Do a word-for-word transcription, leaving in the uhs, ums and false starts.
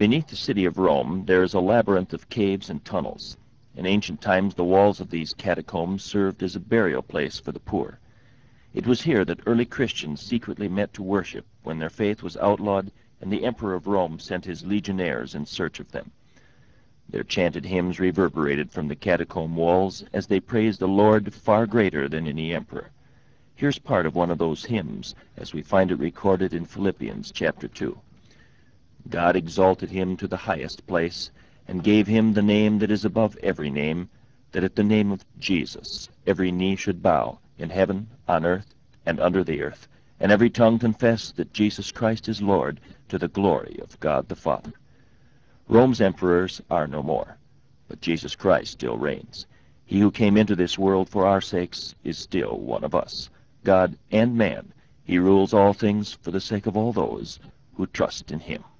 Beneath the city of Rome there is a labyrinth of caves and tunnels. In ancient times the walls of these catacombs served as a burial place for the poor. It was here that early Christians secretly met to worship when their faith was outlawed and the Emperor of Rome sent his legionnaires in search of them. Their chanted hymns reverberated from the catacomb walls as they praised a Lord far greater than any emperor. Here's part of one of those hymns as we find it recorded in Philippians chapter two. God exalted him to the highest place, and gave him the name that is above every name, that at the name of Jesus every knee should bow, in heaven, on earth, and under the earth, and every tongue confess that Jesus Christ is Lord, to the glory of God the Father. Rome's emperors are no more, but Jesus Christ still reigns. He who came into this world for our sakes is still one of us, God and man. He rules all things for the sake of all those who trust in him.